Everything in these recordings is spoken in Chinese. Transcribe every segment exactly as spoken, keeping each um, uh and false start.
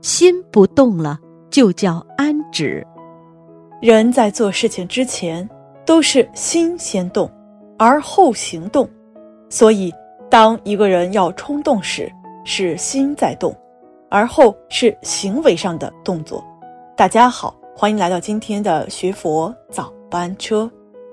心不动了，就叫安止。 人在做事情之前，都是心先动，而后行动。所以，当一个人要冲动时，是心在动，而后是行为上的动作。大家好，欢迎来到今天的学佛早班车。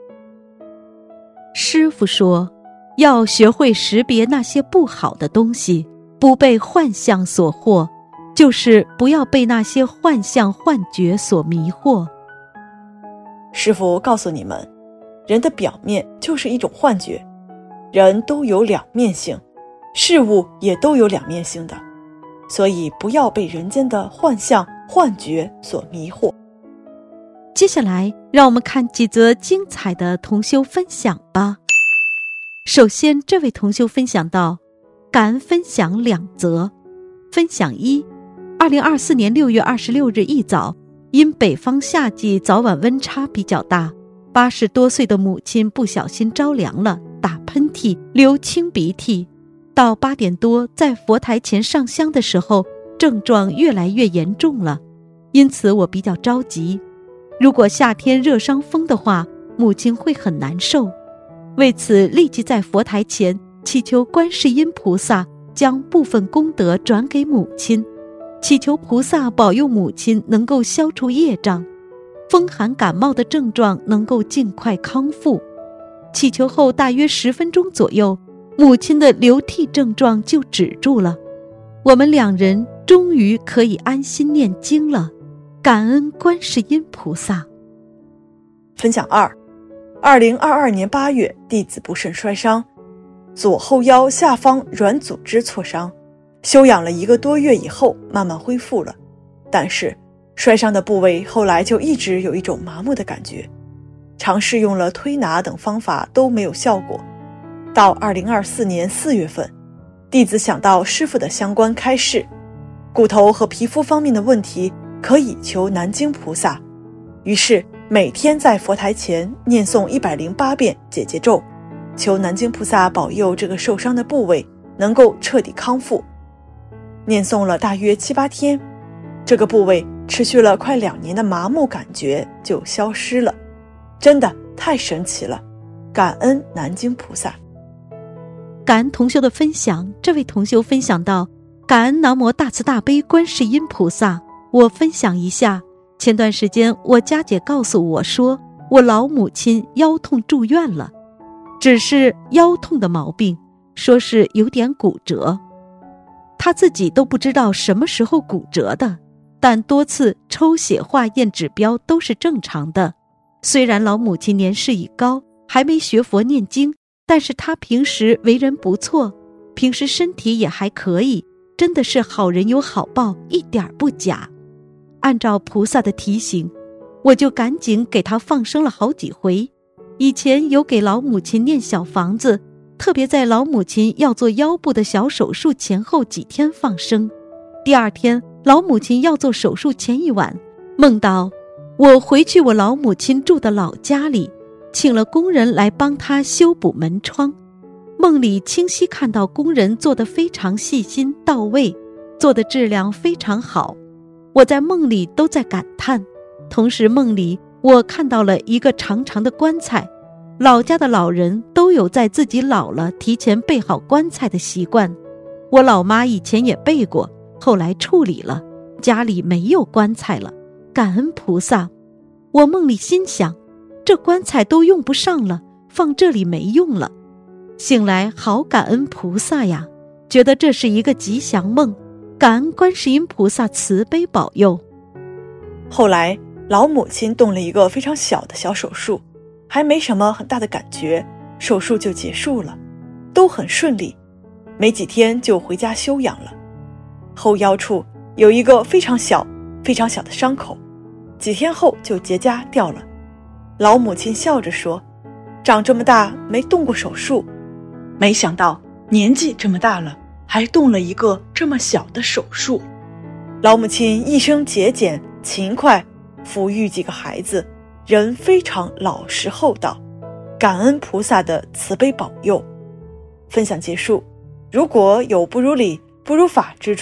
师父说，要学会识别那些不好的东西，不被幻象所惑，就是不要被那些幻象幻觉所迷惑。 师父告诉你们，人的表面就是一种幻觉，人都有两面性，事物也都有两面性的，所以不要被人间的幻象幻觉所迷惑。 接下来让我们看几则精彩的同修分享吧。首先，这位同修分享到，感恩分享两则。分享一，二零二四年六月二十六日一早，因北方夏季早晚温差比较大，八十多岁的母亲不小心着凉了，打喷嚏，流清鼻涕。到八点多，在佛台前上香的时候，症状越来越严重了，因此我比较着急。如果夏天热伤风的话，母亲会很难受。为此，立即在佛台前祈求观世音菩萨将部分功德转给母亲，祈求菩萨保佑母亲能够消除业障，风寒感冒的症状能够尽快康复。祈求后大约十分钟左右，母亲的流涕症状就止住了。我们两人终于可以安心念经了，感恩观世音菩萨。 分享二，二零二二年八月，弟子不慎摔伤，左后腰下方软组织挫伤，休养了一个多月以后慢慢恢复了，但是摔伤的部位后来就一直有一种麻木的感觉，尝试用了推拿等方法都没有效果。到二零二四年四月份，弟子想到师父的相关开示，骨头和皮肤方面的问题可以求南京菩萨，于是每天在佛台前念诵一百零八遍解结咒，求南京菩萨保佑这个受伤的部位能够彻底康复。念诵了大约七八天，这个部位持续了快两年的麻木感觉就消失了，真的太神奇了，感恩南京菩萨。 感恩同修的分享，这位同修分享到，感恩南无大慈大悲观世音菩萨。我分享一下，前段时间我家姐告诉我说，我老母亲腰痛住院了，只是腰痛的毛病，说是有点骨折。她自己都不知道什么时候骨折的，但多次抽血化验指标都是正常的。虽然老母亲年事已高，还没学佛念经，但是她平时为人不错，平时身体也还可以，真的是好人有好报，一点不假。按照菩萨的提醒，我就赶紧给她放生了好几回。以前有给老母亲念小房子，特别在老母亲要做腰部的小手术前后几天放生。第二天，老母亲要做手术前一晚，梦到我回去我老母亲住的老家里，请了工人来帮她修补门窗。梦里清晰看到工人做得非常细心到位，做的质量非常好。我在梦里都在感叹，同时梦里我看到了一个长长的棺材，老家的老人都有在自己老了提前备好棺材的习惯，我老妈以前也备过，后来处理了，家里没有棺材了，感恩菩萨。我梦里心想，这棺材都用不上了，放这里没用了。醒来好感恩菩萨呀，觉得这是一个吉祥梦，感恩观世音菩萨慈悲保佑。 后来老母亲动了一个非常小的小手术，还没什么很大的感觉，手术就结束了，都很顺利，没几天就回家休养了。后腰处有一个非常小非常小的伤口，几天后就结痂掉了。老母亲笑着说，长这么大没动过手术，没想到年纪这么大了还动了一个这么小的手术。老母亲一生节俭勤快，抚育几个孩子，人非常老实厚道，感恩菩萨的慈悲保佑。分享结束，如果有不如理不如法之处，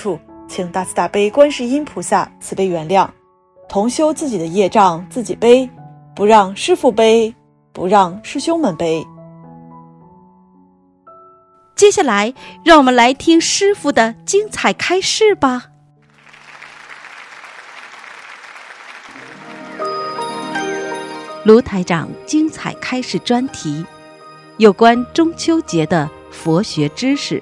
请大慈大悲观世音菩萨慈悲原谅，同修自己的业障自己背，不让师父背，不让师兄们背。 接下来让我们来听师父的精彩开示吧。卢台长精彩开示专题，有关中秋节的佛学知识。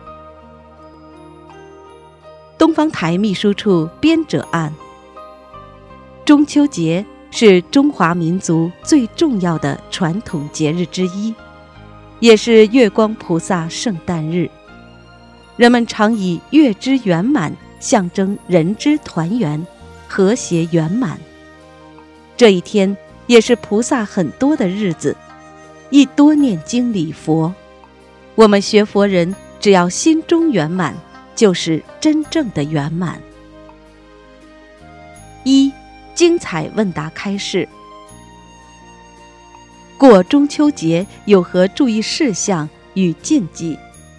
东方台秘书处编者案。中秋节是中华民族最重要的传统节日之一，也是月光菩萨圣诞日。人们常以月之圆满象征人之团圆，和谐圆满。这一天也是菩萨很多的日子，一多念经礼佛。我们学佛人只要心中圆满，就是真正的圆满。一、精彩问答开示。过中秋节有何注意事项与禁忌？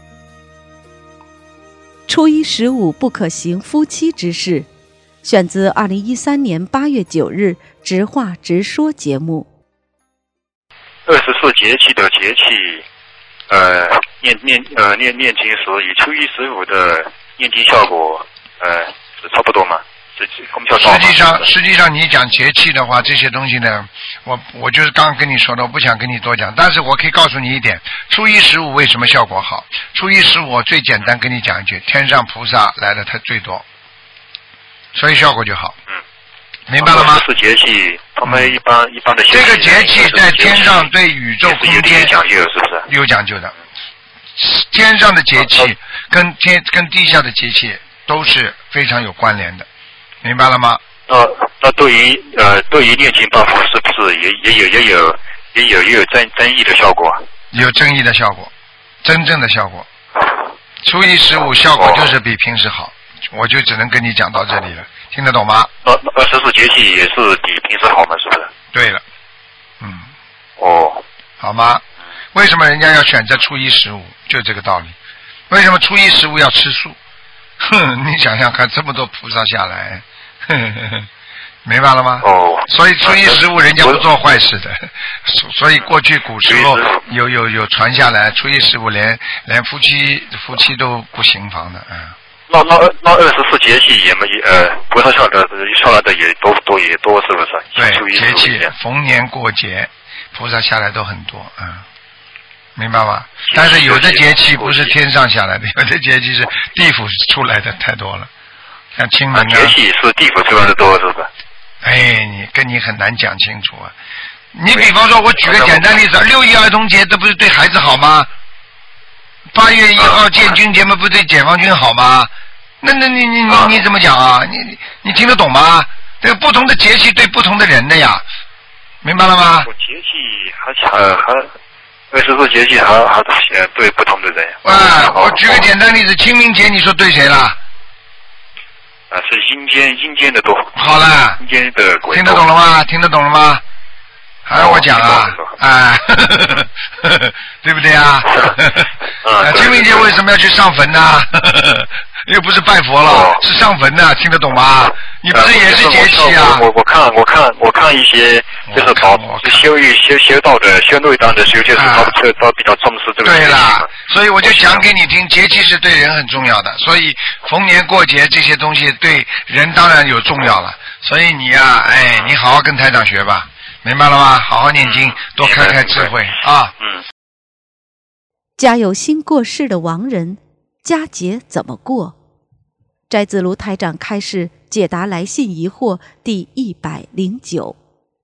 初一十五不可行夫妻之事，选自二零一三年八月九日直话直说节目。 二十四节气的节气，呃，念念呃念念经时，与初一十五的念经效果，呃，是差不多吗？是功效高吗？ 实际上，实际上你讲节气的话，这些东西呢，我我就是刚刚跟你说的，我不想跟你多讲，但是我可以告诉你一点，初一十五为什么效果好？初一十五我最简单跟你讲一句，天上菩萨来的它最多，所以效果就好。嗯。明白了吗？ 是节气，他们一般、嗯、一般的这个节气在天上对宇宙空间有讲究，是不是？ 有讲究的。天上的节气跟天跟地下的节气都是非常有关联的，明白了吗？ 那那对于呃对于念经办法是不是也也有也有也有也有增增益的效果？ 有增益的效果，真正的效果。初一十五效果就是比平时好，我就只能跟你讲到这里了。听得懂吗？ 那二十四节气也是比平时好吗？是不是？ 对了，嗯， 哦， 好吗？为什么人家要选择初一十五？就这个道理。为什么初一十五要吃素？哼，你想想看，这么多菩萨下来，呵呵呵，明白了吗？ 哦， 所以初一十五人家不做坏事的，所以过去古时候有有有传下来，初一十五连连夫妻夫妻都不行房的，嗯。 那那那二十四节气也没呃，菩萨下来的下来的也多多也多，是不是？ 对，节气逢年过节，菩萨下来都很多，嗯，明白吗？但是有的节气不是天上下来的，有的节气是地府出来的，太多了。像清明啊， 节气是地府出来的多，是不是？ 哎，你跟你很难讲清楚啊。你比方说，我举个简单例子，六一儿童节，这不是对孩子好吗？八月一号建军节嘛，不对解放军好吗？那那你你你你怎么讲啊？你你你听得懂吗？这个不同的节气对不同的人的呀，明白了吗？ 节气还还还二十四节气还还是对不同的人。 啊，我举个简单例子，清明节你说对谁了？ 啊，是阴间阴间的多。 好了， 阴间的鬼。 听得懂了吗？听得懂了吗？还要我讲啊？哎，对不对啊？啊，清明节为什么要去上坟呢？又不是拜佛了，哦、是上坟的，听得懂吗？你不是也是节气啊？ 我我看我看我看一些就是保修育修修道的修内道的修，就是他都都比较重视这个节气。 对啦，所以我就讲给你听，节气是对人很重要的，所以逢年过节这些东西对人当然有重要了。所以你呀、啊，哎，你好好跟台长学吧。明白了吗？好好念经，多开开智慧啊！ 嗯。 家有新过世的亡人，佳节怎么过？摘自卢台长开示解答来信疑惑第一百零九。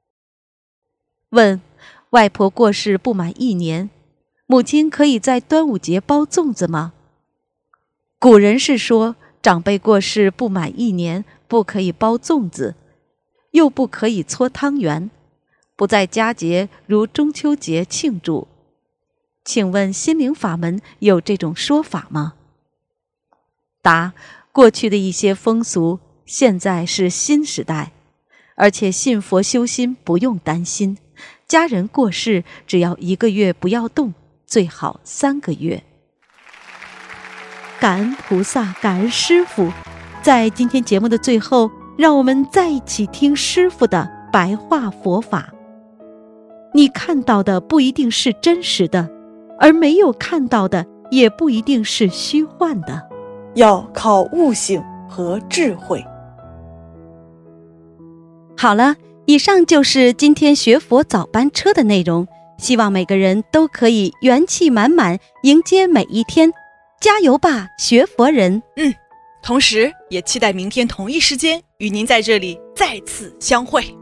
问：外婆过世不满一年，母亲可以在端午节包粽子吗？古人是说，长辈过世不满一年，不可以包粽子，又不可以搓汤圆。不在佳节如中秋节庆祝，请问心灵法门有这种说法吗？答：过去的一些风俗，现在是新时代，而且信佛修心不用担心，家人过世只要一个月不要动，最好三个月。感恩菩萨，感恩师父， 在今天节目的最后，让我们再一起听师父的白话佛法。你看到的不一定是真实的，而没有看到的也不一定是虚幻的， 要靠悟性和智慧。 好了，以上就是今天学佛早班车的内容，希望每个人都可以元气满满迎接每一天，加油吧，学佛人！ 嗯，同时也期待明天同一时间与您在这里再次相会。